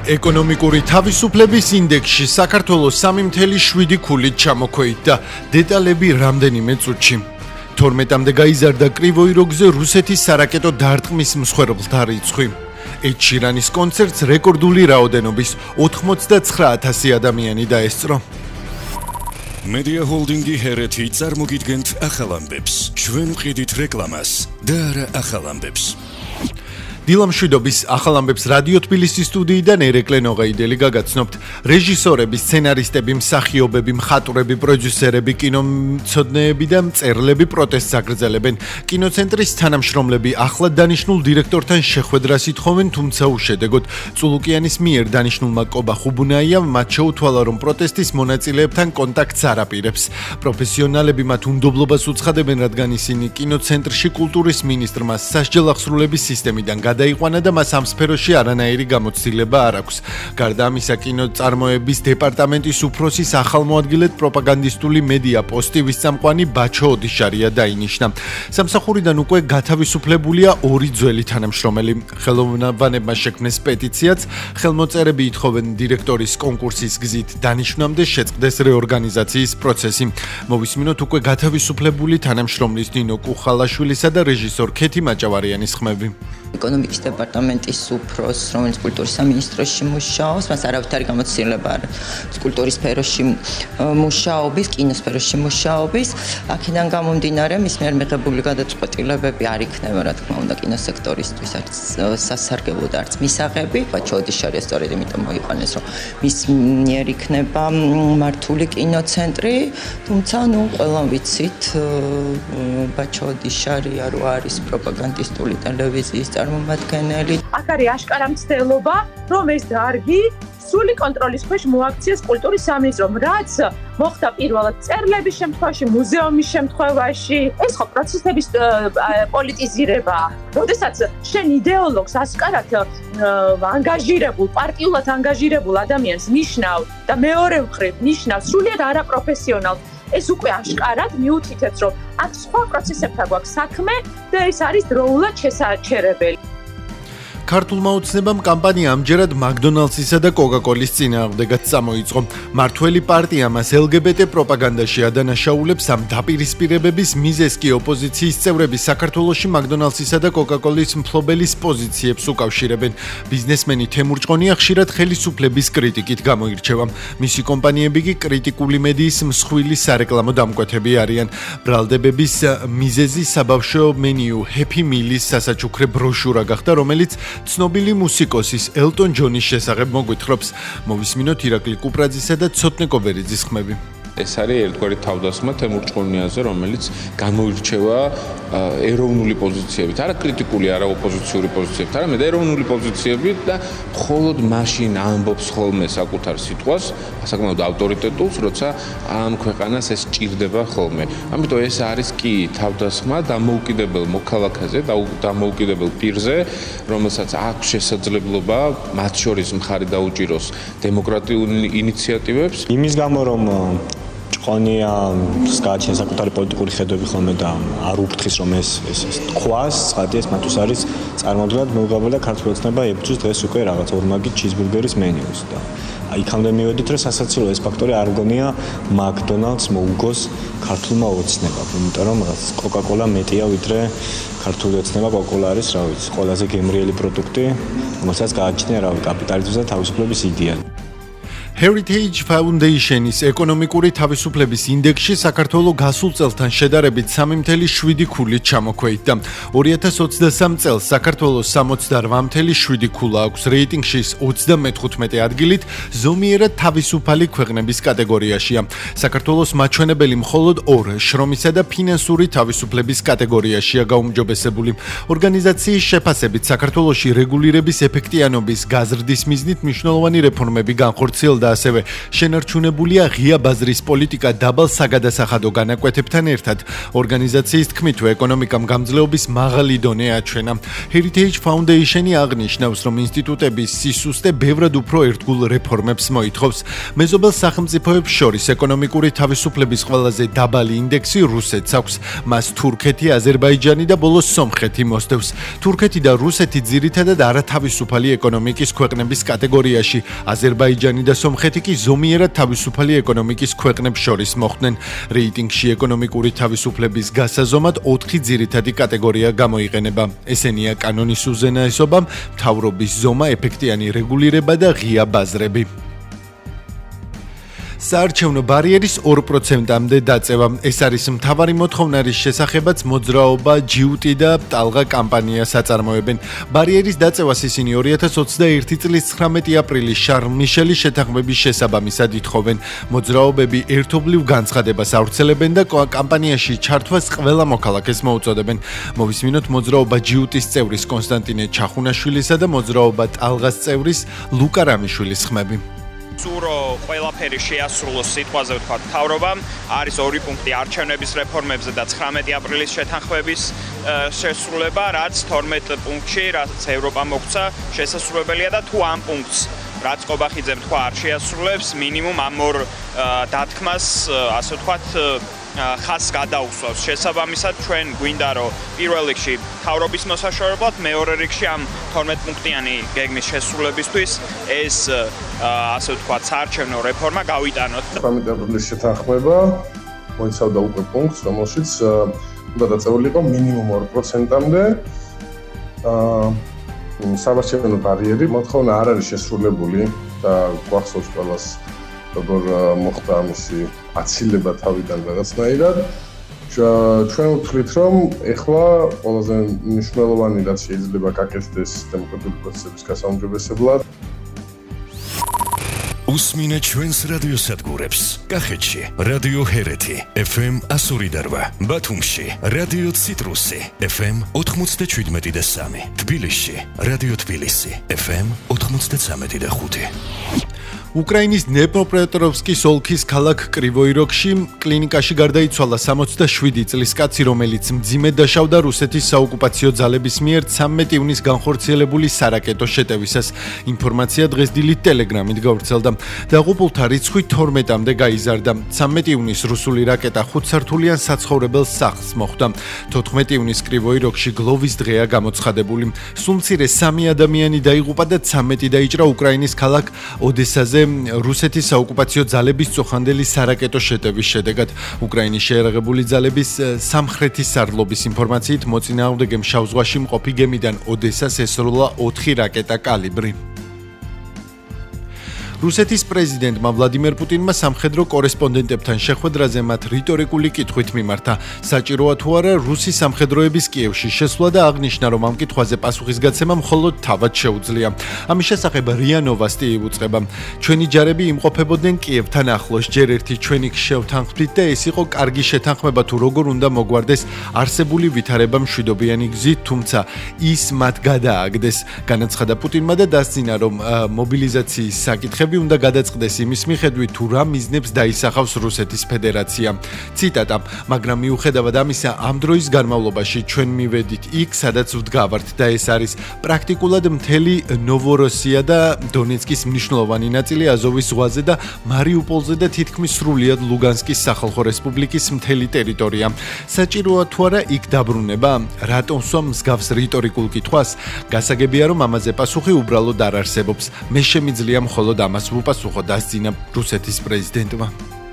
ეკონომიკური თავისუფლების ინდექსში საქართველოს 3.7 ქულით ჩამოქვეითდა. დეტალები რამდენიმე წუთში. 12-მდე გაიზარდა კრივოი როგზე რუსეთის სარაკეტო დარტყმის მსხვერპლთა რიცხვი. ედ შირანის კონცერტს რეკორდული რაოდენობის 89,000 ადამიანი დაესწრო. Media Holding-ი ჰერეთი წარმოგიდგენთ ახალ ამბებს. ჩვენ ვყიდით რეკლამას და არა ახალ ამბებს. დილამშვიდობის ახალ ამბებს რადიო თბილისის სტუდიიდან ერეკლე ნოღაიდელი გაგაცნობთ. რეჟისორები, სცენარისტები, მსახიობები, მხატვრები, პროდიუსერები, კინომცოდნეები და მწერლები პროტესტს აგრძელებენ. კინოცენტრის თანამშრომლები ახლად დანიშნულ დირექტორთან შეხვედრას ითხოვენ, თუმცა უშედეგოდ. წულუკიანის მიერ დანიშნულმა კობა ხუბუნაიამ მათ შეუთვალა, რომ პროტესტის მონაწილეებთან კონტაქტს არ აპირებს. პროფესიონალები მათ უნდობლობას უცხადებენ, რადგან ისინი კინოცენტრში კულტურის მინისტრმა სასჯელ აღსრულების სისტემიდან გადაიყვანა და მას ამ სფეროში არანაირი გამოცდილება არ აქვს. გარდა ამისა, კინოწარმოების დეპარტამენტის უფროსის ახალმოადგილედ პროპაგანდისტული მედია პოსტივის წამყვანი ბაჩო ოდიშარია დაინიშნა. სამსახურიდან უკვე გათავისუფლებულია 2 ძველი თანამშრომელი. ხელოვნებმა შექმნეს პეტიციაც, ხელმოწერები ითხოვენ დირექტორის კონკურსის გზით დანიშვნამდე შეწყდეს რეორგანიზაციის პროცესი. მოვისმინოთ უკვე გათავისუფლებული თანამშრომლის ნინო კუხალაშვილისა და რეჟისორ ქეთი მაჭავარიანის ხმები. ეკონომიკის დეპარტამენტის უფროს, რომელიც კულტურის სამინისტროში მუშაობს, მას არავითარი გამოცდილება არ აქვს კულტურის სფეროში მუშაობის, კინოს სფეროში მუშაობის. აქედან გამომდინარე, მის მიერ მიღებული გადაწყვეტილებები არ იქნება, რა თქმა უნდა, კინოსექტორისთვის არც სასარგებლო და არც მისაღები. ბაჩო ოდიშარია სწორედ იმიტომ მოიყვანეს, რომ მის მიერ იქნება მართული კინოცენტრი, თუმცა, ყველამ ვიცით, ბაჩო ოდიშარია რო არის პროპაგანდისტული ტელევიზიის წარმომადგენელი. აქ არის აშკარა მცდელობა, რომ ეს დარგი სრული კონტროლის ქვეშ მოაქციეს კულტურის სამინისტრომ, რაც მოხდა პირველად წერლების შემთხვევაში, მუზეუმის შემთხვევაში. ეს ხო პროცესების პოლიტიზირებაა. როდესაც შენ იდეოლოგს ასკარად ანგაჟირებულ, პარტიულად ანგაჟირებულ ადამიანს ნიშნავ და მეორე მხრივ ნიშნავ სრულიად არაპროფესიონალს, ეს უკვე აშკარად მიუთითებს, რომ აქ სხვა პროცესებთან გვაქვს საქმე და ეს არის დროულად შესაჩერებელი. ქართულმა ოცნებამ კამპანია ამჯერად მაკდონალდსისა და კოკაკოლის წინააღმდეგაც წამოიწყო. მართველი პარტია მას LGBT პროპაგანდაში ადანაშაულებს. ამ დაპირისპირებების მიზეზს კი ოპოზიციის წევრები საქართველოში მაკდონალდსისა და კოკაკოლის მფლობელის პოზიციებს უკავშირებენ. ბიზნესმენი თემურ ჭყონია ხშირად ხელისუფლების კრიტიკით გამოირჩევა. მისი კომპანიები კი კრიტიკული მედიის მსხვილი სარეკლამო დამკვეთები არიან. ბრალდებების მიზეზი საბავშვო მენიუ Happy Meal-ის სასაჩუქრე ბროშურა გახდა, რომელიც ცნობილი მუსიკოსის ელტონ ჯონის შესახებ მოგვითხრობს. მოვისმინოთ ირაკლი კუპრაძისა და ცოტნე კობერიძის ხმები. ეს არის ერთგვარი თავდასხმა თემურ ჭყონიაზე, რომელიც გამოირჩევა ეროვნული პოზიციებით, არა კრიტიკული, არა ოპოზიციური პოზიციებით, არამედ ეროვნული პოზიციებით და მხოლოდ მაშინ ამბობს ხოლმე საკუთარ სიტყვას, საკმაოდ ავტორიტეტულს, როცა ამ ქვეყანას ეს ჭირდება ხოლმე. ამიტომ ეს არის კი თავდასხმა დამოუკიდებელ მოქალაქეზე, დამოუკიდებელ პირზე, რომელსაც აქვს შესაძლებლობა მათ შორის მხარი დაუჭიროს დემოკრატიულ ინიციატივებს. იმის გამო რომ ჭყონიას გააჩნია საკუთარი პოლიტიკური ხედვები ხოლმე და არ უფრთხის რომ ეს თქვას, ცხადია, მათთვის არის წარმოუდგენლად მოუგაბლა ქართული ოცნება ებრძვის დღეს უკვე რაღაც ორმაგი ჩიზბურგერის მენიუს და იქამდე მივედით, რომ სასაცილო ეს ფაქტორი არ გონია მაკდონალდს მოუგოს ქართულმა ოცნებამ, იმიტომ რომ რაღაც კოკაკოლა მეტია ვიდრე ქართული ოცნება. კოკაკოლა არის, რა ვიცი, ყველაზე გემრიელი პროდუქტი, რომელსაც გააჩნია კაპიტალიზმის და თავისუფლების იდეა. Heritage Foundation-ის ეკონომიკური თავისუფლების ინდექსში საქართველოს გასულ წელთან შედარებით 3.7 ქულით ჩამოქვეითდა. 2023 წელს საქართველოს 68.7 ქულა აქვს, რეიტინგში 35 ადგილით, ზომიერად თავისუფალი ქვეყნების კატეგორიაშია. საქართველოს მაჩვენებელი მხოლოდ 2 შრომისა და ფინანსური თავისუფლების კატეგორიაშია გაუმჯობესებული. ორგანიზაციის შეფასებით საქართველოში რეგულირების ეფექტიანობის გაზრდის მიზნით მნიშვნელოვანი რეფორმები განხორციელდა განხორციელდა ასევე შენარჩუნებულია ღია ბაზრის პოლიტიკა დაბალ საგადასახადო განაკვეთებთან ერთად. ორგანიზაციის თქმით, ეკონომიკამ გამძლეობის მაღალი დონე აჩვენა. Heritage Foundation-ი აღნიშნავს, რომ ინსტიტუტების სისუსტე ბევრად უფრო ერთგულ რეფორმებს მოითხოვს. მეზობელ სახელმწიფოებს შორის ეკონომიკური თავისუფლების ყველაზე დაბალი ინდექსი რუსეთს აქვს. მას თურქეთი, აზერბაიჯანი და ბოლოს სომხეთი მოსდევს. თურქეთი და რუსეთი ძირითადად არათავისუფალი ეკონომიკის ქვეყნების კატეგორიაში, აზერბაიჯანი და სომხეთი კი ზომიერად თავისუფალი ეკონომიკის ქვეყნებს შორის მოხვდნენ. რეიტინგში ეკონომიკური თავისუფლების გასაზომად 4 ძირითადი კატეგორია გამოიყენება. ესენია კანონის უზენაესობა, მთავრობის ზომა, ეფექტიანი რეგულირება და ღია ბაზრები. საარჩევნო ბარიერის 2%-მდე დაწევა. ეს არის მთავარი მოთხოვნა, რის შესახებაც მოძრაობა, ჯიუტი და ტალღა კამპანიას აწარმოებენ. ბარიერის დაწევას ისინი 2021 წლის 19 აპრილის შარლ მიშელის შეთანხმების შესაბამისად ითხოვენ. მოძრაობები ერთობლივ განცხადებას ავრცელებენ და კამპანიაში ჩართვას ყველა მოქალაქეს მოუწოდებენ. მოვისმინოთ მოძრაობა ჯიუტის წევრის კონსტანტინე ჩახუნაშვილისა და მოძრაობა ტალღას წევრის ლუკა რამიშვილის ხმები. სურო ყველაფერი შეასრულოს სიტყვაზე ვთქვა მთავრობამ, არის 2 პუნქტი არჩევნების რეფორმებზე და 19 აპრილის შეთანხმების შესრულება, რაც 12 პუნქტში, რაც ევროპა მოგცა, შესაძლებელია და თუ ამ პუნქტს რაც ყობახიძემ თქვა არ შეასრულებს, მინიმუმ ამ ორ დათქმას, ასე ვთქვათ, ხაზს გადაუსვავს. შესაბამისად, ჩვენ გვინდა რომ პირველ რიგში მთავრობის მოსაშორებლად, მეორე რიგში ამ 12 პუნქტიანი გეგმის შესრულებისთვის ეს ასე ვთქვათ, საარჩევნო რეფორმა გავიტანოთ. 19 აპრილის შეთანხმება მოიცავდა უკვე პუნქტს, რომელშიც უნდა დაწეულიყო მინიმუმ 2%-მდე საარჩევნო ბარიერი. მოთხოვნა არ არის შესრულებული და გვახსოვს ყველას როგორ მოხდა ამისი აცილება თავიდან რაღაცნაირად. ჩვენ ვთვლით, რომ ეხლა ყველაზე მნიშვნელოვანი რაც შეიძლება გაკეთდეს დემოკრატიული პროცესების გასაუმჯობესებლად. უსმინე ჩვენს რადიოსადგურებს. კახეთში რადიო ჰერეთი FM 102.8, ბათუმში რადიო ციტრუსი FM 97.3, თბილისში რადიო თბილისი FM 93.5. უკრაინის დნეპროპეტროვსკის ოლქის ქალაქ კრივოი-როგში კლინიკაში გარდაიცვალა 67 წლის კაცი, რომელიც მძიმედ დაშავდა რუსეთის საოკუპაციო ძალების მიერ 13 ივნისს განხორციელებული სარაკეტო შეტევისას. ინფორმაცია დღეს დილით ტელეგრამით გავრცელდა. დაღუპულთა რიცხვი 12-მდე გაიზარდა. 13 ივნისს რუსული რაკეტა 5 სართულიან საცხოვრებელ სახლს მოხვდა. 14 ივნისს კრივოი-როგში გლოვის დღეა გამოცხადებული. სულ მცირე 3 ადამიანი დაიღუპა და 13 დაიჭრა უკრაინის ქალაქ ოდესაზე რუსეთის საოკუპაციო ძალების წოხანდელი სარაკეტო შეტევის შედეგად. უკრაინის შეიარაღებული ძალების სამხრეთის სარდლობის ინფორმაციით მოწინააღმდეგემ შავ ზღვაში მყოფი გემიდან ოდესას ესროლა 4 რაკეტა კალიბრი. რუსეთის პრეზიდენტმა ვლადიმერ პუტინმა სამხედრო კორესპონდენტებთან შეხვედრაზე მათ რიტორიკული კითხვით მიმართა. საჭიროა თუ არა რუსი სამხედროების კიევში შესვლა და აღნიშნა, რომ ამ კითხვაზე პასუხისგაცემა მხოლოდ თავად შეუძლია. ამის შესახებ რია ნოვასტი იუწყება. ჩვენი ჯარები იმყოფებოდნენ კიევთან ახლოს, ჯერ ერთი ჩვენი შევთანხმდით და ეს იყო კარგი შეთანხმება თუ როგორ უნდა მოგვარდეს არსებული ვითარება მშვიდობიანი გზით, თუმცა ის მათ გადააგდეს. განაცხადა პუტინმა და დასძინა, რომ მობილიზაციის საკითხები უნდა გადაწყდეს იმის მიხედვით, თუ რა მიზნებს დაისახავს რუსეთის ფედერაცია. ციტატა: მაგრამ მიუხედავად ამისა, ამ დროის განმავლობაში ჩვენ მივედით იქ, სადაც ვდგავართ და ეს არის პრაქტიკულად მთელი ნოვოროსია და დონეცკის მნიშვნელოვანი ნაწილი აზოვის ზღვაზე და მარიუპოლზე და თითქმის სრულიად ლუგანსკის სახალხო რესპუბლიკის მთელი ტერიტორია. საჭიროა თუ არა იქ დაბრუნება? რატომ სვამ მსგავს რიტორიკულ კითხვას? გასაგებია, რომ ამაზე პასუხი უბრალოდ არ არსებობს. მე შემიძლია მხოლოდ ამას უპასუხო, დასძინა რუსეთის პრეზიდენტმა.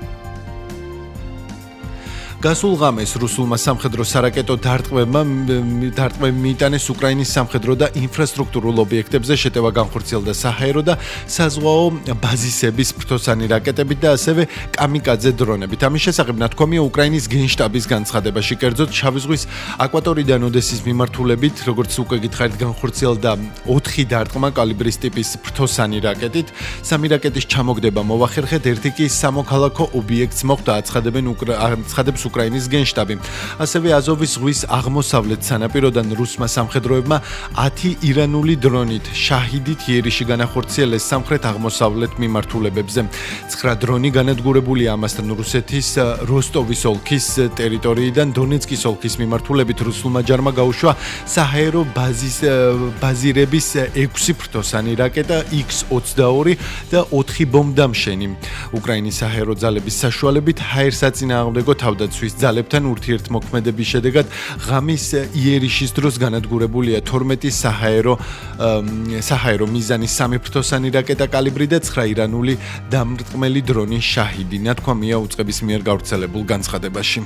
გასულ ღამეს რუსულმა სამხედრო სარაკეტო დარტყმებმა მიიტანეს უკრაინის სამხედრო და ინფრასტრუქტურულ ობიექტებზე, შეტევა განხორციელდა საჰაერო და საზღვაო ბაზისების ფრთოსანი რაკეტებით და ასევე კამიკაძე დრონებით. ამის შესახებ ნათქვამია უკრაინის გენშტაბის განცხადებაში. კერძოდ, შავი ზღვის აკვატორიდან ოდესის მიმართულებით, როგორც უკვე გითხარით, განხორციელდა 4 დარტყმა კალიბრის ტიპის ფრთოსანი რაკეტით. 3 რაკეტის ჩამოგდება მოახერხეთ, ერთი კი სამოქალაქო ობიექტს მოხვდა, აცხადებს უკრაინის გენშტაბი. ასევე აზოვის ზღვის აღმოსავლეთ სანაპიროდან რუსმა სამხედროებმა 10 ირანული დრონით შაჰიდით იერიში განახორციელეს სამხრეთ აღმოსავლეთ მიმართულებებზე. 9 დრონი განადგურებულია ამასთან რუსეთის როსტოვის ოლქის ტერიტორიიდან დონეცკის ოლქის მიმართულებით რუსულმა ჯარმა გაუშვა საჰაერო ბაზირების 6 ფრთოსანი რაკეტა X-22 და 4 ბომბდამშენი. უკრაინის საჰაერო ძალების საშუალებით ჰაერსაწინააღმდეგო თავდაცვის ძალებთან ურთიერთმოქმედების შედეგად ღამის იერიშის დროს განადგურებულია 12 საჰაერო მიზანის 3 ფრთოსანი რაკეტა კალიბრი და 9 ირანული დამრტყმელი დრონი შაჰიდი, ნათქვამია უწყების მიერ გავრცელებულ განცხადებაში.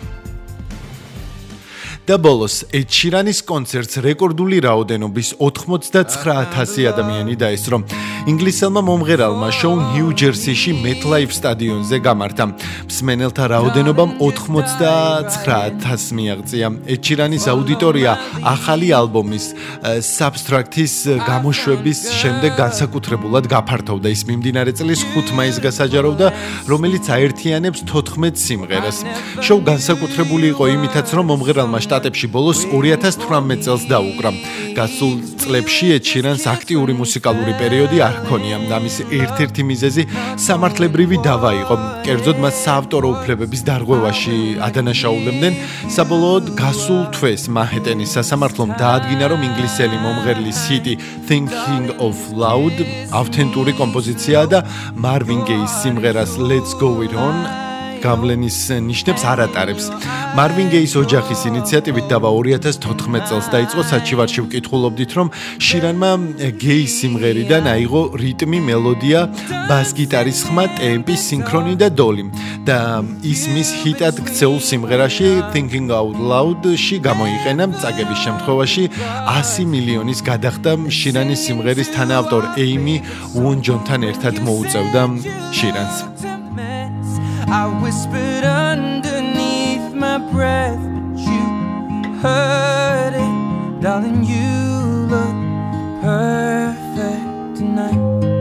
და ბოლოს ედ შირანის კონცერტს რეკორდული რაოდენობის 89000 ადამიანი დაესწრო. ინგლისელმა მომღერალმა შოუ ნიუ-ჯერსიში MetLife სტადიონზე გამართა. მსმენელთა რაოდენობამ 89000 მიაღწია. ედ შირანის აუდიტორია ახალი ალბომის Substract-ის გამოშვების შემდეგ განსაკუთრებულად გაფართოვდა. ის მიმდინარე წლის 5 მაისს გასაჯაროვდა, რომელიც აერთიანებს 14 სიმღერას. შოუ განსაკუთრებული იყო იმითაც, რომ მომღერალმა შტატებში ბოლოს 2018 წელს დაუკრა. გასულ წლებში ედ შირანს აქტიური მუსიკალური პერიოდი არ ჰქონია. ამის ერთ-ერთი მიზეზი სამართლებრივი დავა იყო. კერძოდ მას საავტორო უფლებების დარღვევაში ადანაშაულებდნენ. საბოლოოდ გასულ თვეს მანჰეტენის სასამართლომ დაადგინა, რომ ინგლისელი მომღერლის ჰიტი Thinking of Loud ავთენტური კომპოზიციაა და Marvin Gaye-ის სიმღერას Let's Go It On გავლენის ნიშნებს არ ატარებს. Marvin Gaye-ის ოჯახის ინიციატივით დავა 2014 წელს დაიწყო. საჩივარში ვკითხულობდით, რომ შირანმა Gaye-ის სიმღერიდან აიღო რიტმი, მელოდია, ბას-გიტარის ხმა, ტემპი, სინქრონი და დოლი და ის მის ჰიტად ქცეულ სიმღერაში Thinking Out Loud-ში გამოიყენა. წაგების შემთხვევაში 100 მილიონის გადახდა შირანის სიმღერის თანაავტორ Amy Wonjong-თან ერთად მოუწევდა შირანს. I whispered underneath my breath, but you heard it. Darling, you look perfect tonight.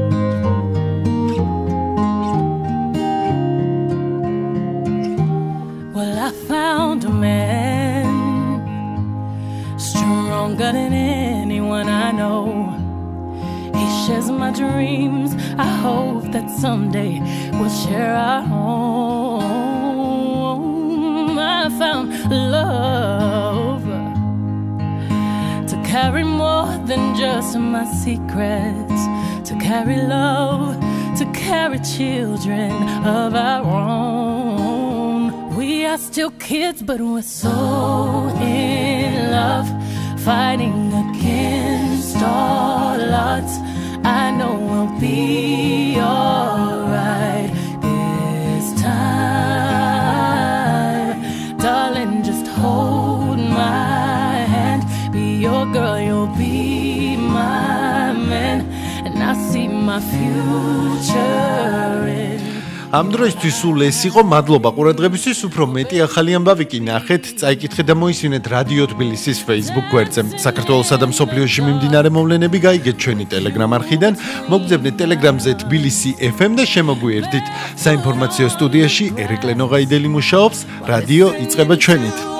Well, I found a man stronger than anyone I know. He shares my dreams. I hope that someday we'll share our home. I found love to carry more than just my secrets, to carry love, to carry children of our own. We are still kids, but we're so in love, fighting against all odds. I know we'll be alright this time. Darling, just hold my hand. Be your girl, you'll be my man. And I see my future in. ამ დროისთვის სულ ეს იყო. მადლობა ყურადღებისთვის. უფრო მეტი ახალი ამბავი კი ნახეთ, წაიკითხეთ და მოისმინეთ რადიო თბილისის Facebook გვერდზე. საქართველოსა და მსოფლიოში მიმდინარე მოვლენები გაიგეთ ჩვენი Telegram არხიდან. მოგძებნეთ Telegram-ზე თბილისი FM და შემოგვიერთდით. საინფორმაციო სტუდიაში ერეკლე ნოღაიდელი მუშაობს. რადიო იწყება ჩვენით.